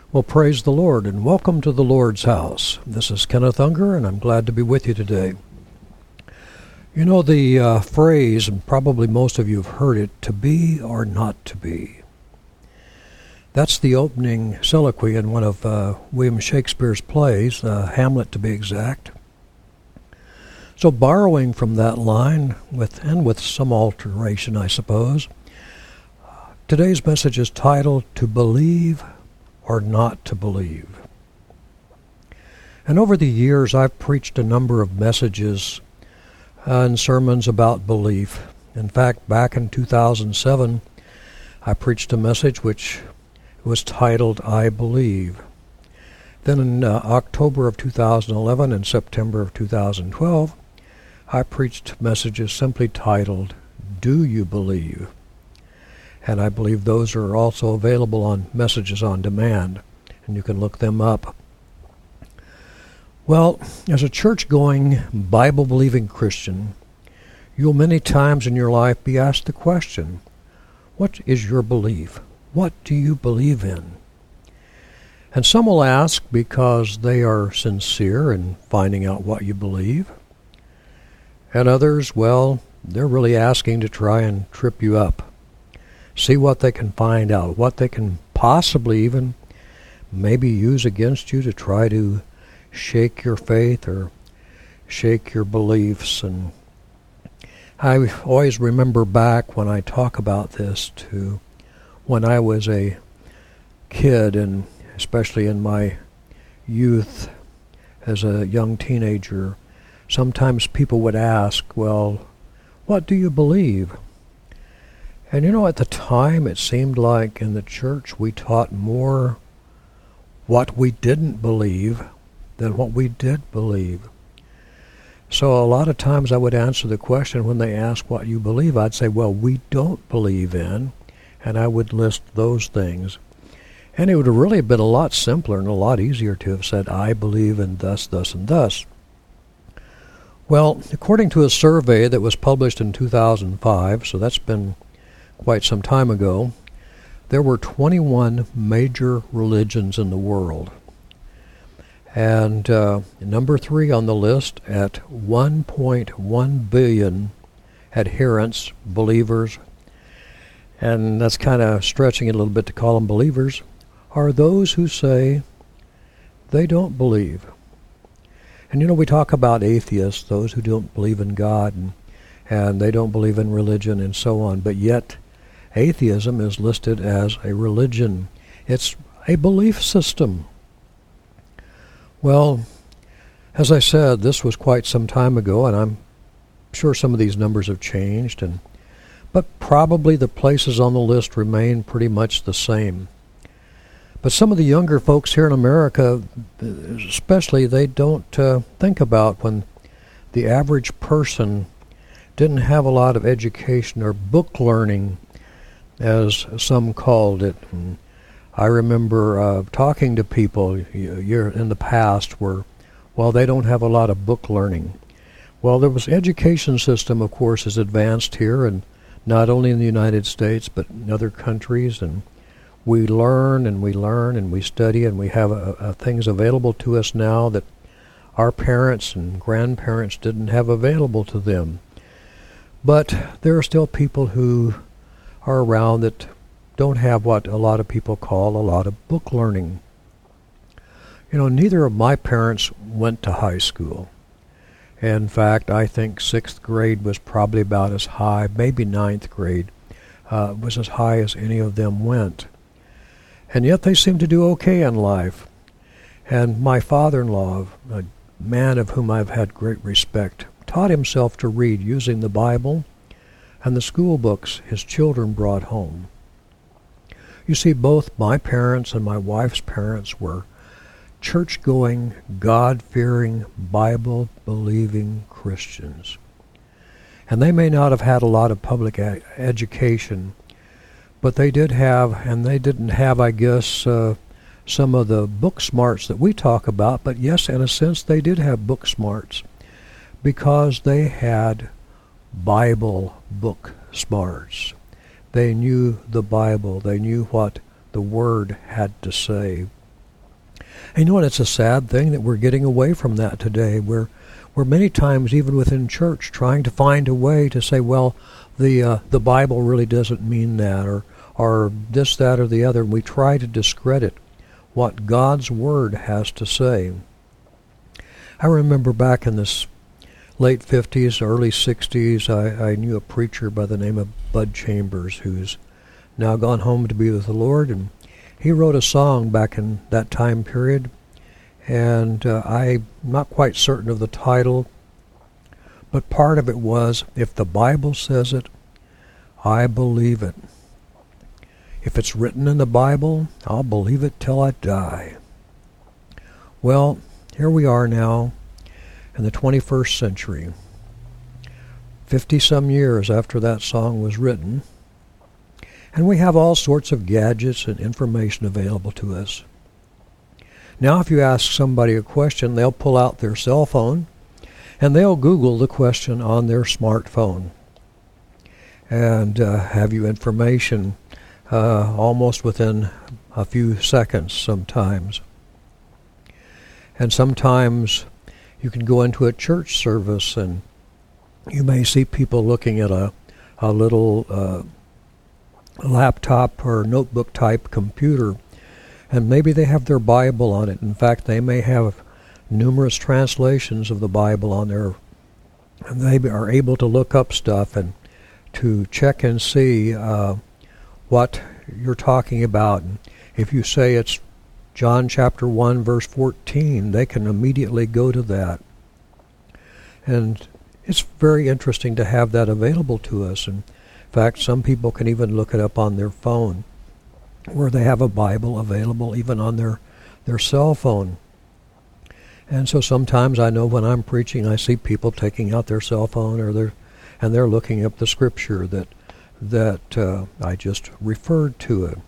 Well, praise the Lord, and welcome to the Lord's house. This is Kenneth Unger, and I'm glad to be with you today. You know the phrase, and probably most of you have heard it, to be or not to be. That's the opening soliloquy in one of William Shakespeare's plays, Hamlet to be exact. So borrowing from that line, with some alteration, I suppose, today's message is titled, To Believe or Not to Believe. And over the years, I've preached a number of messages and sermons about belief. In fact, back in 2007, I preached a message which was titled, I Believe. Then in October of 2011 and September of 2012, I preached messages simply titled, Do You Believe? And I believe those are also available on Messages on Demand, and you can look them up. Well, as a church-going, Bible-believing Christian, you'll many times in your life be asked the question, what is your belief? What do you believe in? And some will ask because they are sincere in finding out what you believe. And others, well, they're really asking to try and trip you up. See what they can find out, what they can possibly even maybe use against you to try to shake your faith or shake your beliefs. And I always remember back when I talk about this to when I was a kid, and especially in my youth as a young teenager, sometimes people would ask, well, what do you believe? And you know, at the time, it seemed like in the church we taught more what we didn't believe than what we did believe. So a lot of times I would answer the question when they ask what you believe, I'd say, well, we don't believe in, and I would list those things. And it would have really been a lot simpler and a lot easier to have said, I believe in thus, thus, and thus. Well, according to a survey that was published in 2005, so that's been quite some time ago, there were 21 major religions in the world. And number 3 on the list at 1.1 billion adherents, believers, and that's kind of stretching it a little bit to call them believers, are those who say they don't believe. And you know, we talk about atheists, those who don't believe in God, and they don't believe in religion and so on, but yet atheism is listed as a religion. It's a belief system. Well, as I said, this was quite some time ago, and I'm sure some of these numbers have changed, but probably the places on the list remain pretty much the same. But some of the younger folks here in America, especially, they don't think about when the average person didn't have a lot of education or book learning, as some called it. And I remember talking to people in the past where, well, they don't have a lot of book learning. Well, there was education system, of course, is advanced here, and not only in the United States, but in other countries, and we learn and we study, and we have things available to us now that our parents and grandparents didn't have available to them. But there are still people who are around that don't have what a lot of people call a lot of book learning. You know, neither of my parents went to high school. In fact, I think 6th grade was probably about as high, maybe 9th grade was as high as any of them went. And yet they seemed to do okay in life. And my father-in-law, a man of whom I've had great respect, taught himself to read using the Bible and the school books his children brought home. You see, both my parents and my wife's parents were church-going, God-fearing, Bible-believing Christians. And they may not have had a lot of public education, but they did have, and they didn't have, I guess, some of the book smarts that we talk about, but yes, in a sense, they did have book smarts because they had Bible book smarts. They knew the Bible. They knew what the Word had to say. And you know what? It's a sad thing that we're getting away from that today. We're many times, even within church, trying to find a way to say, well, the Bible really doesn't mean that, or this, that, or the other. And we try to discredit what God's Word has to say. I remember back in the late 50s, early 60s, I knew a preacher by the name of Bud Chambers, who's now gone home to be with the Lord, and he wrote a song back in that time period, and I'm not quite certain of the title, but part of it was, if the Bible says it, I believe it. If it's written in the Bible, I'll believe it till I die. Well, here we are now in the 21st century, 50-some years after that song was written, and we have all sorts of gadgets and information available to us. Now, if you ask somebody a question, they'll pull out their cell phone, and they'll Google the question on their smartphone, and have you information almost within a few seconds sometimes. And sometimes you can go into a church service and you may see people looking at a little laptop or notebook type computer, and maybe they have their Bible on it. In fact, they may have numerous translations of the Bible on there, and they are able to look up stuff and to check and see what you're talking about. And if you say it's John chapter 1, verse 14, they can immediately go to that. And it's very interesting to have that available to us. And in fact, some people can even look it up on their phone, where they have a Bible available even on their cell phone. And so sometimes I know when I'm preaching, I see people taking out their cell phone and they're looking up the scripture that I just referred to it.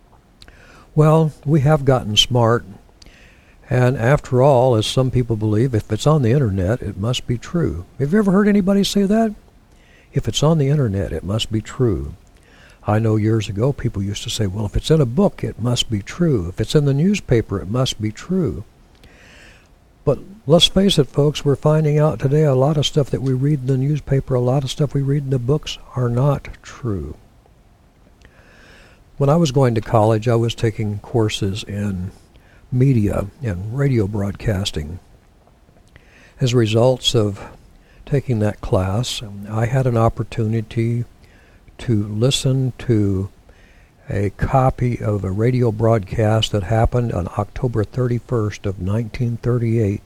Well, we have gotten smart, and after all, as some people believe, if it's on the internet, it must be true. Have you ever heard anybody say that? If it's on the internet, it must be true. I know years ago people used to say, well, if it's in a book, it must be true. If it's in the newspaper, it must be true. But let's face it, folks, we're finding out today a lot of stuff that we read in the newspaper, a lot of stuff we read in the books are not true. When I was going to college, I was taking courses in media and radio broadcasting. As a result of taking that class, I had an opportunity to listen to a copy of a radio broadcast that happened on October 31st of 1938.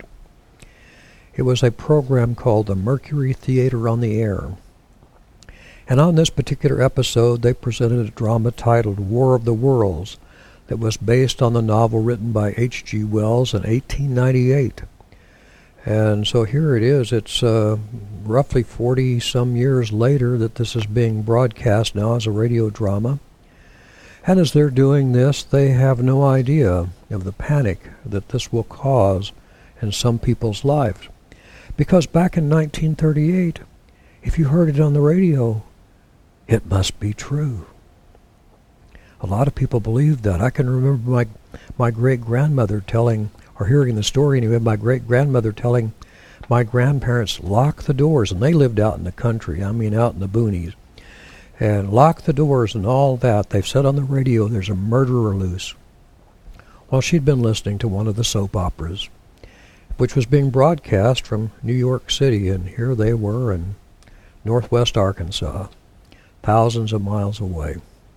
It was a program called the Mercury Theater on the Air. And on this particular episode, they presented a drama titled War of the Worlds that was based on the novel written by H.G. Wells in 1898. And so here it is. It's roughly 40-some years later that this is being broadcast now as a radio drama. And as they're doing this, they have no idea of the panic that this will cause in some people's lives. Because back in 1938, if you heard it on the radio, it must be true. A lot of people believed that. I can remember my great-grandmother telling, or hearing the story anyway, my great-grandmother telling my grandparents, lock the doors, and they lived out in the country, out in the boonies, and lock the doors and all that. They've said on the radio there's a murderer loose. Well, she'd been listening to one of the soap operas, which was being broadcast from New York City, and here they were in northwest Arkansas, thousands of miles away.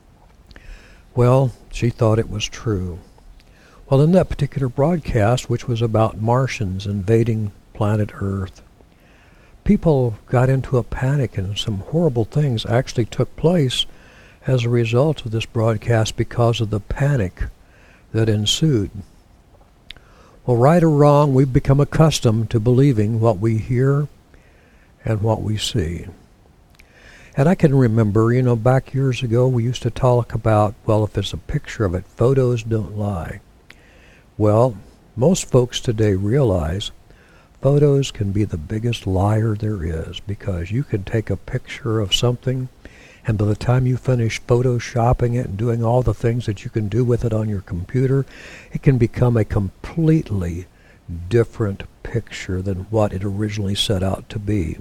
Well, she thought it was true. Well, in that particular broadcast, which was about Martians invading planet Earth, people got into a panic, and some horrible things actually took place as a result of this broadcast because of the panic that ensued. Well, right or wrong, we've become accustomed to believing what we hear and what we see. And I can remember, back years ago, we used to talk about, well, if it's a picture of it, photos don't lie. Well, most folks today realize photos can be the biggest liar there is, because you can take a picture of something And by the time you finish photoshopping it and doing all the things that you can do with it on your computer, it can become a completely different picture than what it originally set out to be.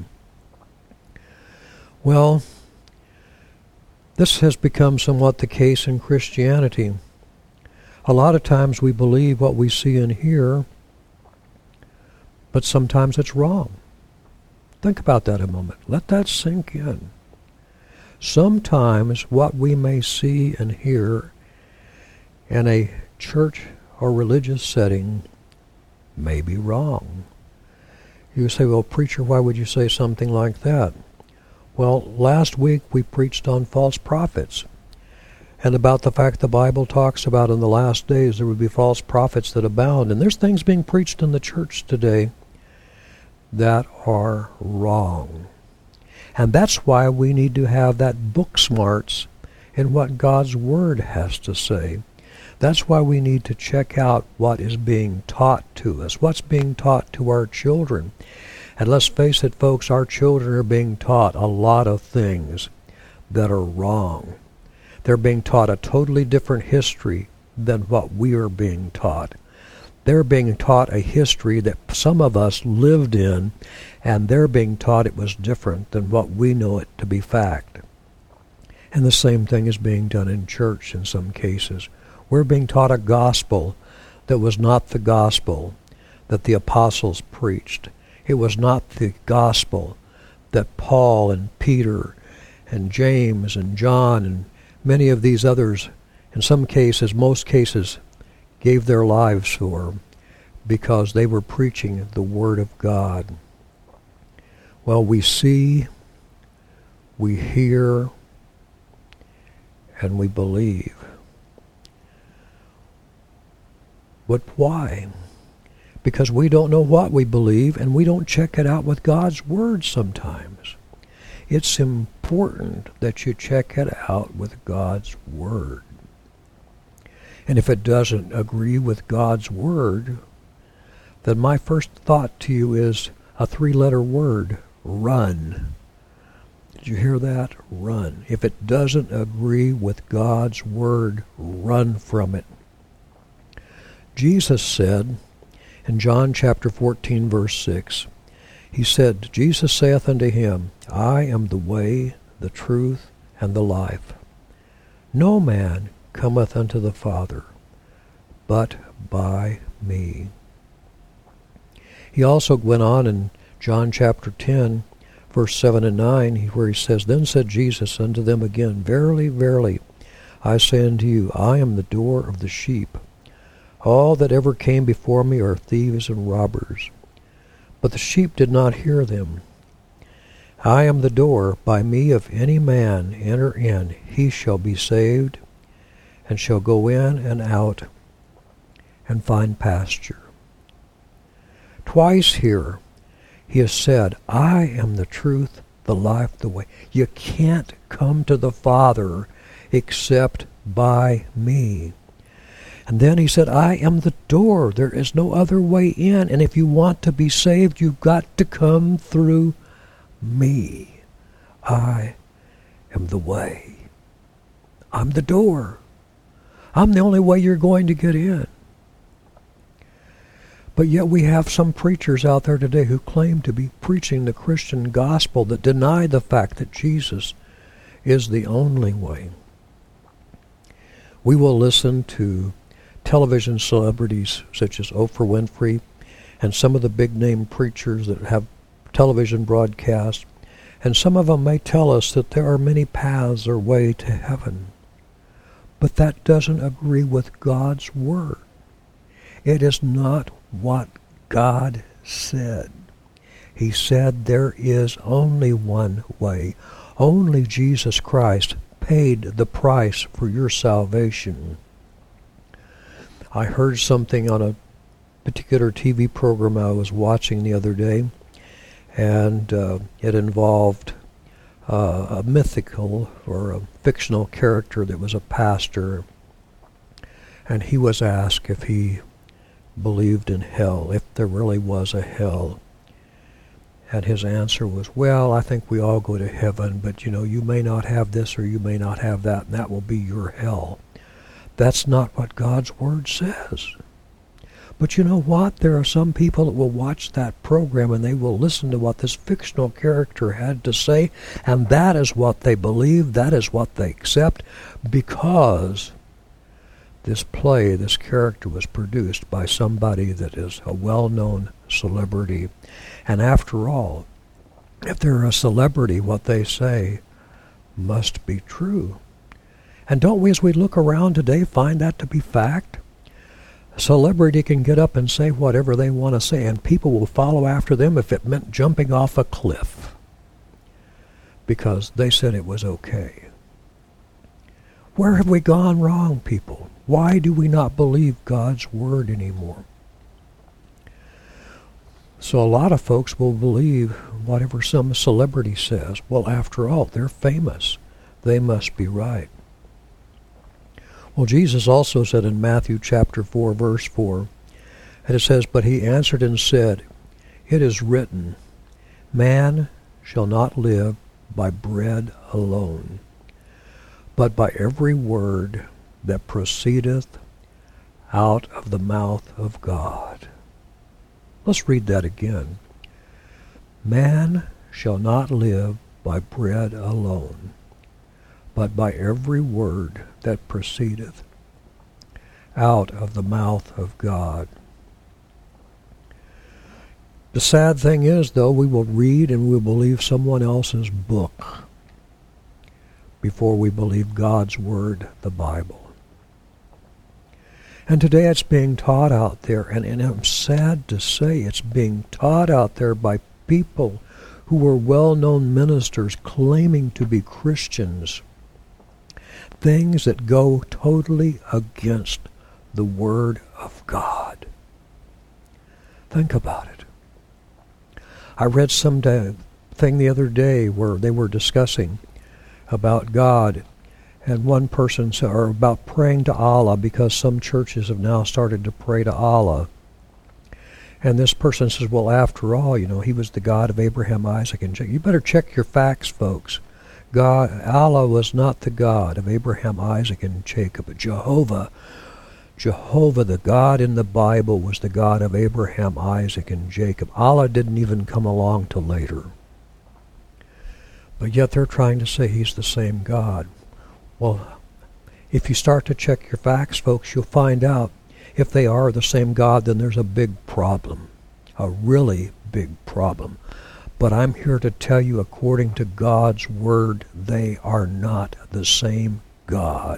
Well, this has become somewhat the case in Christianity. A lot of times we believe what we see and hear, but sometimes it's wrong. Think about that a moment. Let that sink in. Sometimes what we may see and hear in a church or religious setting may be wrong. You say, well, preacher, why would you say something like that? Well, last week we preached on false prophets and about the fact the Bible talks about in the last days there would be false prophets that abound. And there's things being preached in the church today that are wrong. And that's why we need to have that book smarts in what God's Word has to say. That's why we need to check out what is being taught to us, what's being taught to our children. And let's face it, folks, our children are being taught a lot of things that are wrong. They're being taught a totally different history than what we are being taught. They're being taught a history that some of us lived in, and they're being taught it was different than what we know it to be fact. And the same thing is being done in church in some cases. We're being taught a gospel that was not the gospel that the apostles preached. It was not the gospel that Paul and Peter and James and John and many of these others, in some cases, most cases, gave their lives for, because they were preaching the Word of God. Well, we see, we hear, and we believe. But why? Because we don't know what we believe, and we don't check it out with God's Word sometimes. It's important that you check it out with God's Word. And if it doesn't agree with God's Word, then my first thought to you is a 3-letter word, run. Did you hear that? Run. If it doesn't agree with God's Word, run from it. Jesus said in John chapter 14, verse 6, he said, Jesus saith unto him, I am the way, the truth, and the life. No man cometh unto the Father, but by me. He also went on in John chapter 10, verse 7 and 9, where he says, Then said Jesus unto them again, Verily, verily, I say unto you, I am the door of the sheep. All that ever came before me are thieves and robbers. But the sheep did not hear them. I am the door. By me if any man enter in, he shall be saved, and shall go in and out, and find pasture. Twice here he has said, I am the truth, the life, the way. You can't come to the Father except by me. And then he said, I am the door. There is no other way in. And if you want to be saved, you've got to come through me. I am the way. I'm the door. I'm the only way you're going to get in. But yet we have some preachers out there today who claim to be preaching the Christian gospel that deny the fact that Jesus is the only way. We will listen to television celebrities such as Oprah Winfrey and some of the big-name preachers that have television broadcasts, and some of them may tell us that there are many paths or way to heaven. But that doesn't agree with God's Word. It is not what God said. He said there is only one way. Only Jesus Christ paid the price for your salvation. I heard something on a particular TV program I was watching the other day, and it involved a mythical or a fictional character that was a pastor, and he was asked if he believed in hell, if there really was a hell. And his answer was, well, I think we all go to heaven, but you may not have this or you may not have that, and that will be your hell. That's not what God's Word says. But you know what? There are some people that will watch that program and they will listen to what this fictional character had to say, and that is what they believe, that is what they accept, because this play, this character was produced by somebody that is a well-known celebrity. And after all, if they're a celebrity, what they say must be true. And don't we, as we look around today, find that to be fact? A celebrity can get up and say whatever they want to say, and people will follow after them if it meant jumping off a cliff, because they said it was okay. Where have we gone wrong, people? Why do we not believe God's Word anymore? So a lot of folks will believe whatever some celebrity says. Well, after all, they're famous. They must be right. Well, Jesus also said in Matthew chapter 4, verse 4, and it says, "But he answered and said, It is written, Man shall not live by bread alone, but by every word that proceedeth out of the mouth of God." Let's read that again. Man shall not live by bread alone, but by every word that proceedeth out of the mouth of God. The sad thing is, though, we will read and we will believe someone else's book before we believe God's Word, the Bible. And today it's being taught out there, and I'm sad to say it's being taught out there by people who were well-known ministers claiming to be Christians. Things that go totally against the Word of God. Think about it. I read some thing the other day where they were discussing about God, and one person said, or about praying to Allah, because some churches have now started to pray to Allah. And this person says, well, after all, he was the God of Abraham, Isaac, and Jacob. You better check your facts, folks. Allah was not the God of Abraham, Isaac, and Jacob. Jehovah, the God in the Bible, was the God of Abraham, Isaac, and Jacob. Allah didn't even come along till later. But yet they're trying to say he's the same God. Well, if you start to check your facts, folks, you'll find out if they are the same God, then there's a big problem, a really big problem. But I'm here to tell you, according to God's Word, they are not the same God.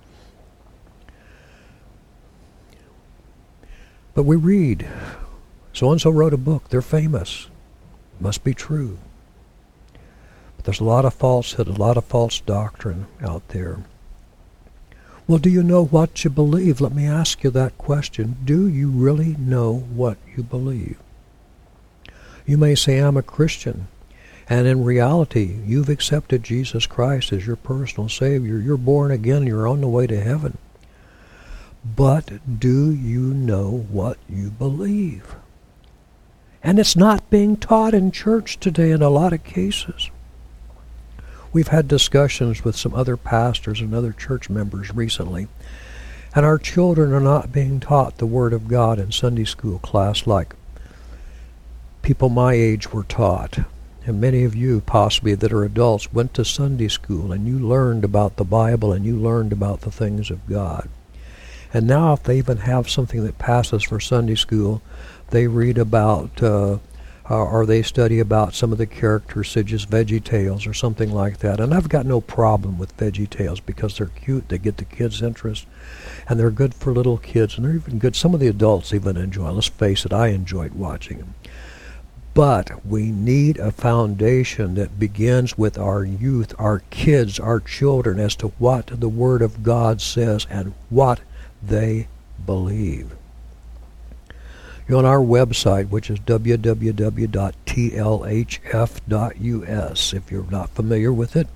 But we read, so-and-so wrote a book, they're famous, must be true. But there's a lot of falsehood, a lot of false doctrine out there. Well, do you know what you believe? Let me ask you that question. Do you really know what you believe? You may say, I'm a Christian, and in reality, you've accepted Jesus Christ as your personal Savior. You're born again, you're on the way to heaven. But do you know what you believe? And it's not being taught in church today in a lot of cases. We've had discussions with some other pastors and other church members recently, and our children are not being taught the Word of God in Sunday school class like people my age were taught. And many of you, possibly, that are adults, went to Sunday school and you learned about the Bible and you learned about the things of God. And now if they even have something that passes for Sunday school, they read about or they study about some of the characters, such as VeggieTales or something like that. And I've got no problem with VeggieTales because they're cute, they get the kids' interest, and they're good for little kids, and they're even good. Some of the adults even enjoy. Let's face it, I enjoyed watching them. But we need a foundation that begins with our youth, our kids, our children, as to what the Word of God says and what they believe. You're on our website, which is www.tlhf.us. If you're not familiar with it,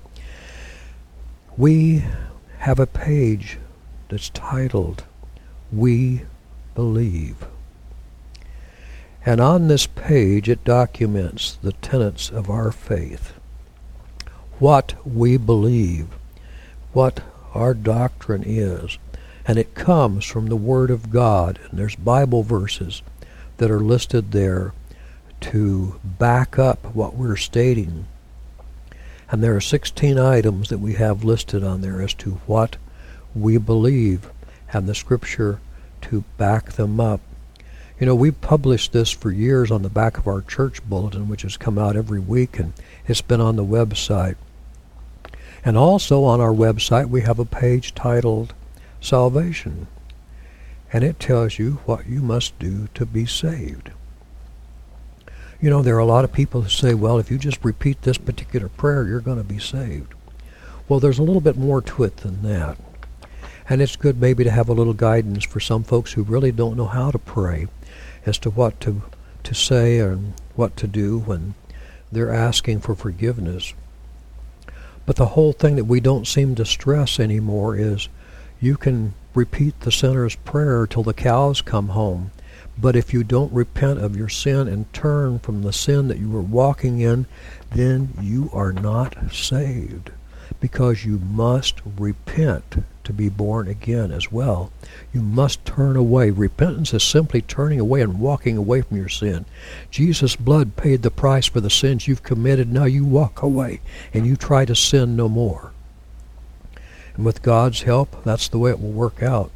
we have a page that's titled We Believe. And on this page it documents the tenets of our faith. What we believe, what our doctrine is. And it comes from the Word of God. And there's Bible verses that are listed there to back up what we're stating. And there are 16 items that we have listed on there as to what we believe, and the Scripture to back them up. You know, we've published this for years on the back of our church bulletin, which has come out every week, and it's been on the website. And also on our website we have a page titled Salvation, and it tells you what you must do to be saved. You know, there are a lot of people who say, well, if you just repeat this particular prayer, you're going to be saved. Well, there's a little bit more to it than that. And it's good maybe to have a little guidance for some folks who really don't know how to pray as to what to say and what to do when they're asking for forgiveness. But the whole thing that we don't seem to stress anymore is you can repeat the sinner's prayer till the cows come home. But if you don't repent of your sin and turn from the sin that you were walking in, then you are not saved, because you must repent to be born again as well. You must turn away. Repentance is simply turning away and walking away from your sin. Jesus' blood paid the price for the sins you've committed. Now you walk away and you try to sin no more. And with God's help, that's the way it will work out.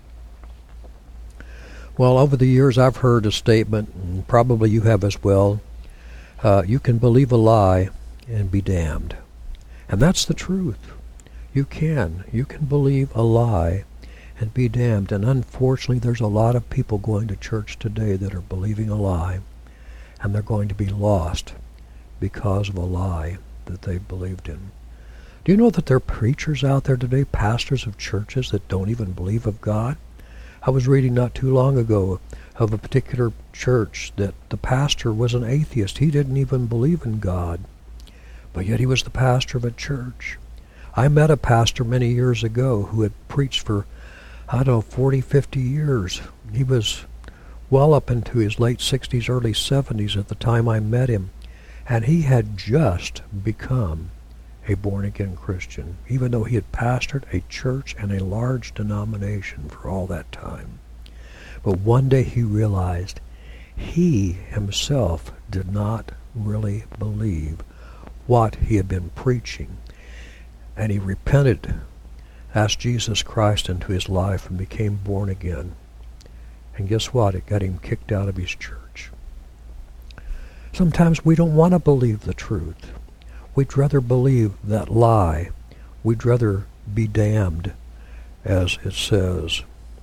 Well, over the years I've heard a statement, and probably you have as well, you can believe a lie and be damned. And that's the truth. You can believe a lie and be damned. And unfortunately, there's a lot of people going to church today that are believing a lie, and they're going to be lost because of a lie that they believed in. Do you know that there are preachers out there today, pastors of churches, that don't even believe of God? I was reading not too long ago of a particular church that the pastor was an atheist. He didn't even believe in God, but yet he was the pastor of a church. I met a pastor many years ago who had preached for, 40, 50 years. He was well up into his late 60s, early 70s at the time I met him, and he had just become a born-again Christian, even though he had pastored a church and a large denomination for all that time. But one day he realized he himself did not really believe what he had been preaching. And he repented, asked Jesus Christ into his life, and became born again. And guess what? It got him kicked out of his church. Sometimes we don't want to believe the truth. We'd rather believe that lie. We'd rather be damned, as it says.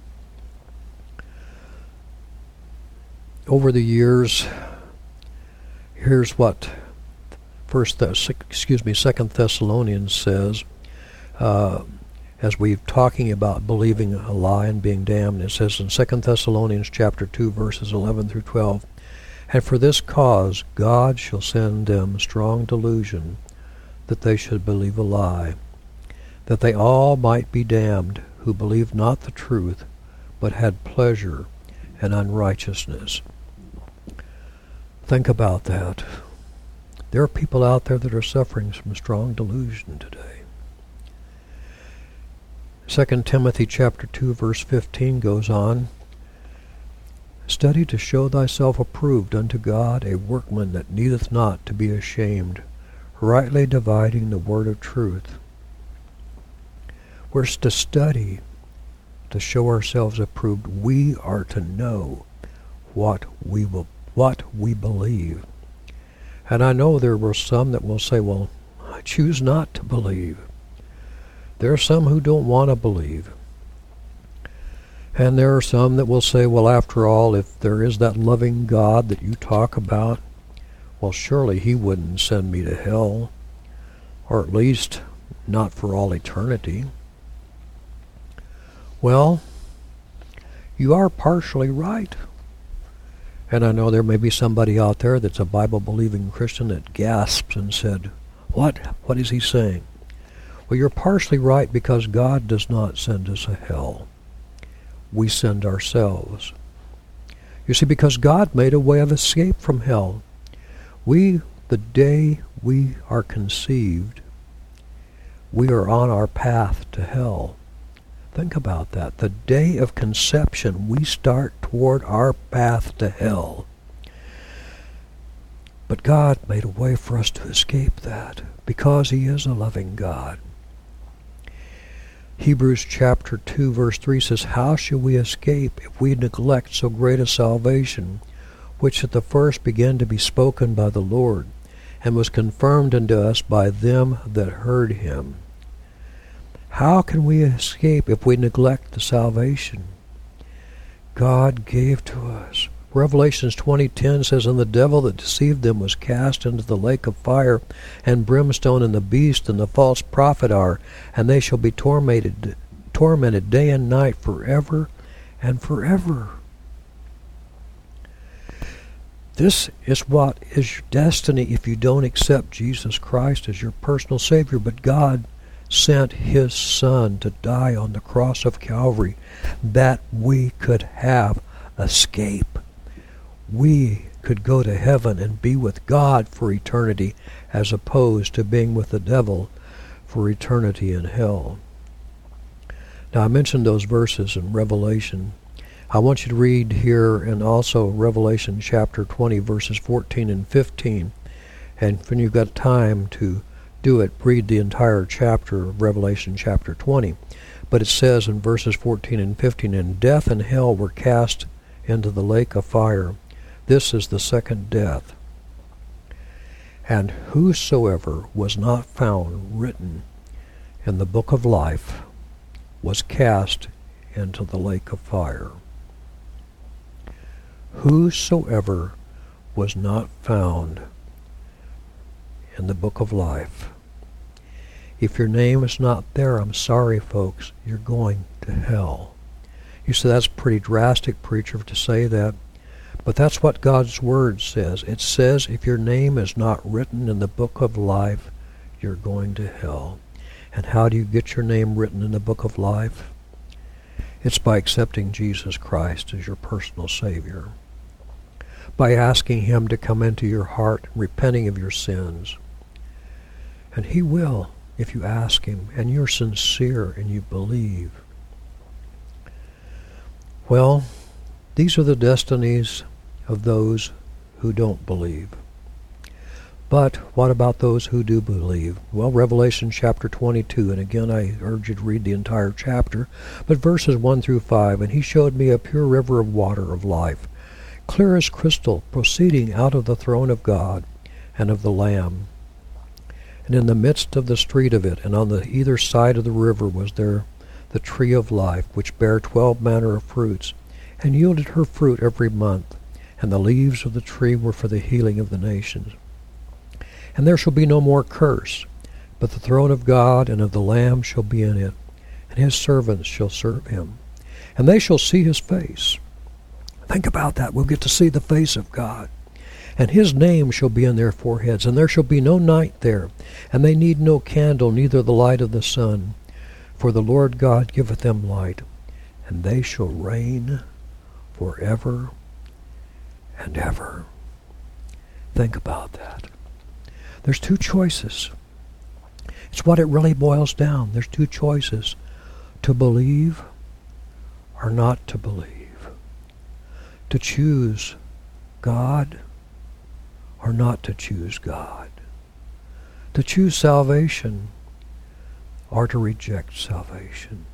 Over the years, here's what Second Thessalonians says, as we're talking about believing a lie and being damned. It says in 2 Thessalonians chapter 2, verses 11 through 12, "And for this cause God shall send them strong delusion, that they should believe a lie, that they all might be damned, who believed not the truth, but had pleasure in unrighteousness." Think about that. There are people out there that are suffering from strong delusion today. 2 Timothy chapter 2, verse 15 goes on, "Study to show thyself approved unto God, a workman that needeth not to be ashamed, rightly dividing the word of truth." We're to study to show ourselves approved. We are to know what we believe. And I know there were some that will say, well, I choose not to believe. There are some who don't want to believe. And there are some that will say, well, after all, if there is that loving God that you talk about, well, surely he wouldn't send me to hell, or at least not for all eternity. Well, you are partially right. And I know there may be somebody out there that's a Bible-believing Christian that gasps and said, What is he saying? Well, you're partially right, because God does not send us to hell. We send ourselves. You You see, because God made a way of escape from hell. The day we are conceived, we are on our path to hell. Think about that. The day of conception, we start toward our path to hell. But God made a way for us to escape that because He is a loving God. Hebrews chapter 2 verse 3 says, "How shall we escape if we neglect so great a salvation, which at the first began to be spoken by the Lord, and was confirmed unto us by them that heard Him?" How can we escape if we neglect the salvation God gave to us? Revelations 20:10 says, "And the devil that deceived them was cast into the lake of fire and brimstone, and the beast and the false prophet are, and they shall be tormented day and night forever and forever." This is what is your destiny if you don't accept Jesus Christ as your personal Savior. But God sent His Son to die on the cross of Calvary that we could have escape. We could go to heaven and be with God for eternity, as opposed to being with the devil for eternity in hell. Now, I mentioned those verses in Revelation. I want you to read here and also Revelation chapter 20, verses 14 and 15. And when you've got time to do it, read the entire chapter of Revelation chapter 20. But it says in verses 14 and 15, "And death and hell were cast into the lake of fire. This is the second death. And whosoever was not found written in the book of life was cast into the lake of fire." Whosoever was not found in the book of life. If your name is not there, I'm sorry, folks, you're going to hell. You say, that's pretty drastic, preacher, to say that. But that's what God's Word says. It says if your name is not written in the book of life, you're going to hell. And how do you get your name written in the book of life? It's by accepting Jesus Christ as your personal Savior. By asking Him to come into your heart, repenting of your sins. And He will, if you ask Him, and you're sincere and you believe. Well, these are the destinies of those who don't believe. But what about those who do believe? Well, Revelation chapter 22, and again I urge you to read the entire chapter, but verses 1 through 5, "And He showed me a pure river of water of life, clear as crystal, proceeding out of the throne of God and of the Lamb. And in the midst of the street of it, and on the either side of the river, was there the tree of life, which bare 12 manner of fruits, and yielded her fruit every month. And the leaves of the tree were for the healing of the nations. And there shall be no more curse, but the throne of God and of the Lamb shall be in it, and His servants shall serve Him. And they shall see His face." Think about that. We'll get to see the face of God. "And His name shall be in their foreheads, and there shall be no night there. And they need no candle, neither the light of the sun. For the Lord God giveth them light, and they shall reign forever and ever." Think about that. There's two choices. It's what it really boils down. There's two choices: to believe or not to believe. To choose God or not to choose God. To choose salvation or to reject salvation.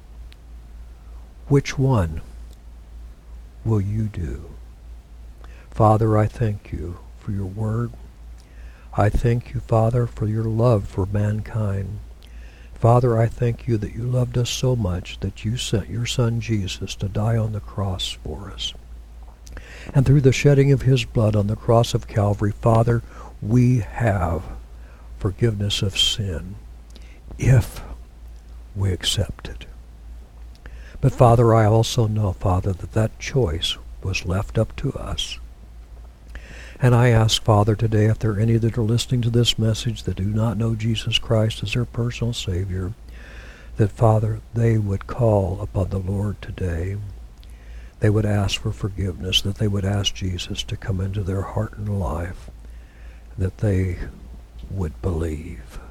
Which one will you do? Father, I thank You for Your Word. I thank You, Father, for Your love for mankind. Father, I thank You that You loved us so much that You sent Your Son Jesus to die on the cross for us. And through the shedding of His blood on the cross of Calvary, Father, we have forgiveness of sin if we accept it. But Father, I also know, Father, that choice was left up to us. And I ask, Father, today, if there are any that are listening to this message that do not know Jesus Christ as their personal Savior, that, Father, they would call upon the Lord today. they would ask for forgiveness, that they would ask Jesus to come into their heart and life, that they would believe.